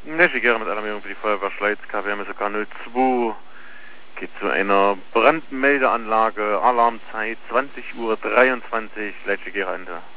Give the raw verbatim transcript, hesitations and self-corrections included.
Nächtige mit Alarmierung für die Feuerwehr Schleiz, K W M S K null zwei. Geht zu einer Brandmeldeanlage, Alarmzeit zwanzig Uhr dreiundzwanzig, Leitschegere Ende.